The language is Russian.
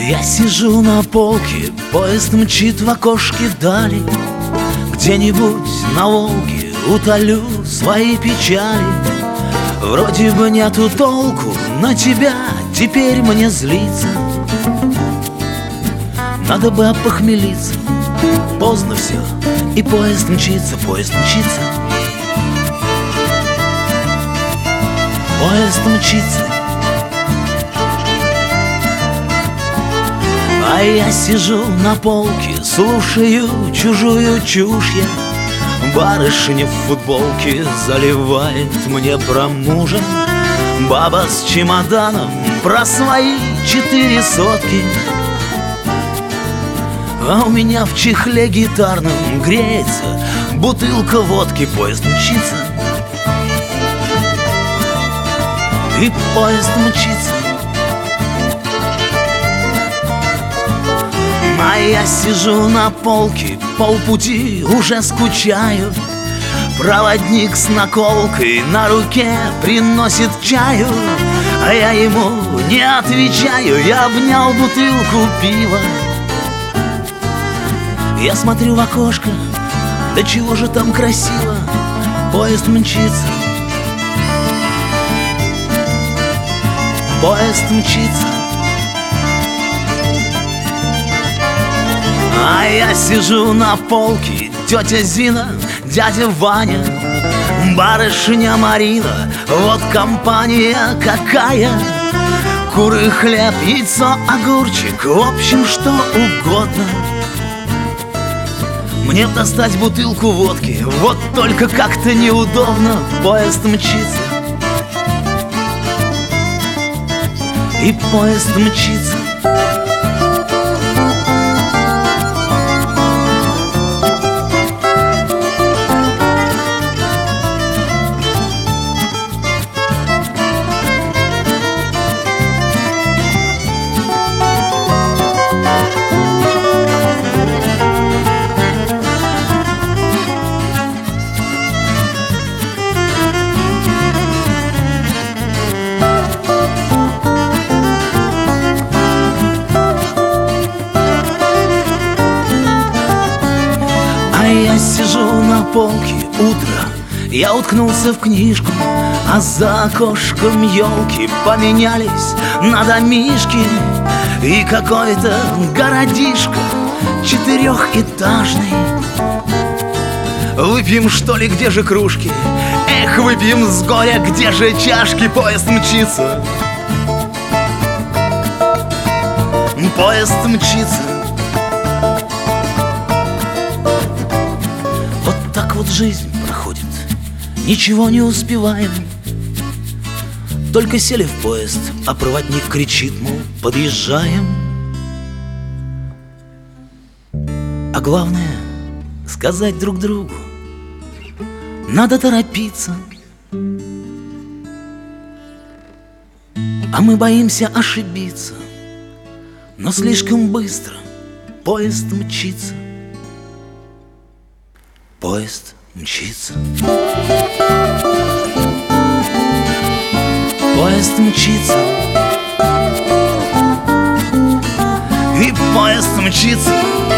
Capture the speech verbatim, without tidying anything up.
Я сижу на полке, поезд мчит в окошке дали. Где-нибудь на Волге утолю свои печали. Вроде бы нету толку на тебя теперь мне злиться. Надо бы опохмелиться. Поздно все, и поезд мчится, поезд мчится. Поезд мчится. А я сижу на полке, слушаю чужую чушь я. Барышня в футболке заливает мне про мужа. Баба с чемоданом про свои четыре сотки. А у меня в чехле гитарном греется бутылка водки. Поезд мчится. И поезд мчится. А я сижу на полке, полпути уже скучаю. Проводник с наколкой на руке приносит чаю. А я ему не отвечаю, я обнял бутылку пива. Я смотрю в окошко, да чего же там красиво. Поезд мчится. Поезд мчится. А я сижу на полке, тетя Зина, дядя Ваня, барышня Марина, вот компания какая. Куры, хлеб, яйцо, огурчик, в общем, что угодно. Мне б достать бутылку водки, вот только как-то неудобно. Поезд мчится. И поезд мчится. Я сижу на полке, утро, я уткнулся в книжку. А за окошком елки поменялись на домишки. И какой-то городишко четырехэтажный. Выпьем, что ли, где же кружки? Эх, выпьем с горя, где же чашки? Поезд мчится. Поезд мчится. Так вот жизнь проходит, ничего не успеваем. Только сели в поезд, а проводник кричит, мол, подъезжаем. А главное — сказать друг другу: надо торопиться. А мы боимся ошибиться, но слишком быстро поезд мчится. Поезд мчится. Поезд мчится. И поезд мчится.